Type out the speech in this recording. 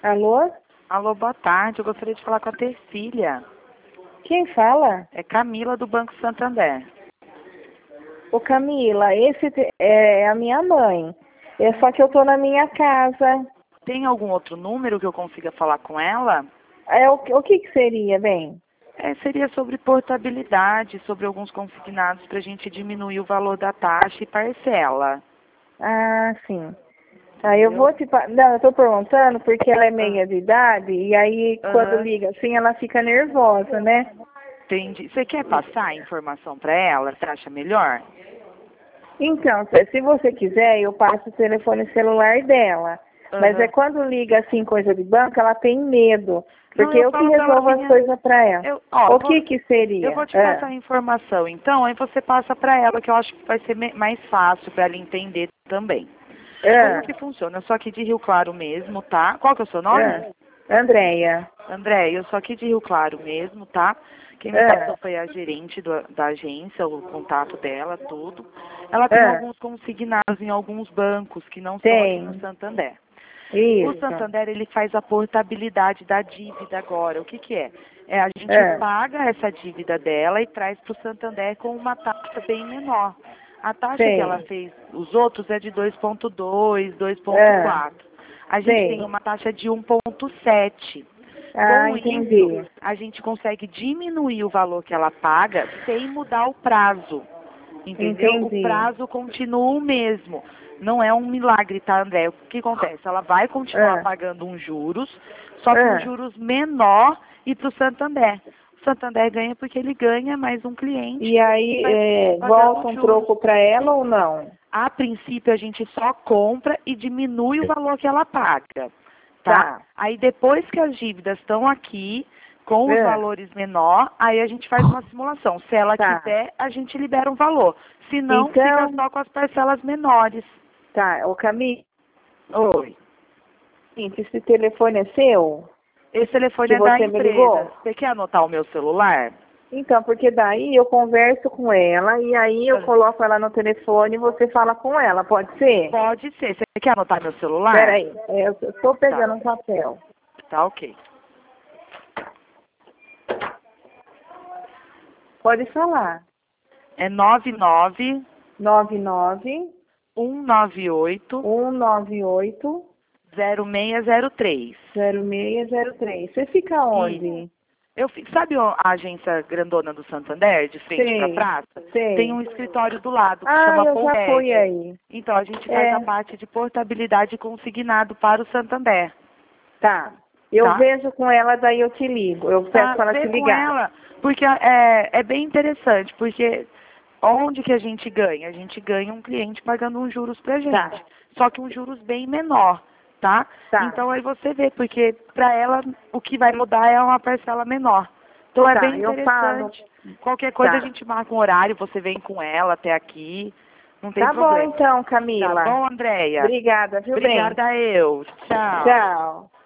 Alô? Alô, boa tarde. Eu gostaria de falar com a Tercília. Quem fala? É Camila, do Banco Santander. Ô Camila, é a minha mãe. É só que eu tô na minha casa. Tem algum outro número que eu consiga falar com ela? O que seria, bem? Seria sobre portabilidade, sobre alguns consignados para a gente diminuir o valor da taxa e parcela. Ah, sim. Aí eu vou Não, eu tô perguntando porque ela é meia de idade e aí quando liga assim ela fica nervosa, né? Entendi. Você quer passar a informação para ela? Você acha melhor? Então, se você quiser, eu passo o telefone celular dela. Mas é quando liga assim coisa de banco, ela tem medo. Porque eu que resolvo as coisas para ela. O que seria? Eu vou te passar a informação, então, aí você passa para ela, que eu acho que vai ser mais fácil para ela entender também. Como que funciona? Eu sou aqui de Rio Claro mesmo, tá? Qual que é o seu nome? Andréia. Andréia, eu sou aqui de Rio Claro mesmo, tá? Quem me passou foi a gerente da agência, o contato dela, tudo. Ela tem alguns consignados em alguns bancos que não são aqui no Santander. Isso. O Santander, ele faz a portabilidade da dívida agora. O que que é? A gente paga essa dívida dela e traz para o Santander com uma taxa bem menor. A taxa que ela fez, os outros é de 2,2, 2,4. A gente tem uma taxa de 1,7. Com isso, a gente consegue diminuir o valor que ela paga sem mudar o prazo. Entendeu? O prazo continua o mesmo. Não é um milagre, tá, André? O que acontece? Ela vai continuar pagando uns juros, só que uns juros menor e para o Santander. O Santander ganha porque ele ganha mais um cliente. E aí, volta um troco para ela ou não? A princípio, a gente só compra e diminui o valor que ela paga. Tá? Aí, depois que as dívidas estão aqui, com os valores menor, aí a gente faz uma simulação. Se ela quiser, a gente libera um valor. Se não, fica só com as parcelas menores. Tá, ô Camila. Oi. Esse telefone é seu? Esse telefone é da empresa. Você quer anotar o meu celular? Então, porque daí eu converso com ela e aí eu coloco ela no telefone e você fala com ela, pode ser? Pode ser. Você quer anotar meu celular? Peraí, eu estou pegando um papel. Tá, ok. Pode falar. É 99 198 0603. 0603. Você fica onde? Sabe a agência grandona do Santander, de frente para a praça? Tem um escritório do lado que chama eu já fui aí. Então, a gente faz a parte de portabilidade consignado para o Santander. Tá. Eu vejo com ela, daí eu te ligo. Eu peço para ela te ligar. Com ela, porque é bem interessante, porque onde que a gente ganha? A gente ganha um cliente pagando uns juros pra gente. Só que uns juros bem menor, tá? Então aí você vê, porque para ela o que vai mudar é uma parcela menor. Então é bem interessante. Qualquer coisa a gente marca um horário, você vem com ela até aqui. Não tem problema. Tá bom então, Camila. Tá bom, Andréia? Obrigada, viu, bem? Obrigada eu. Tchau. Tchau.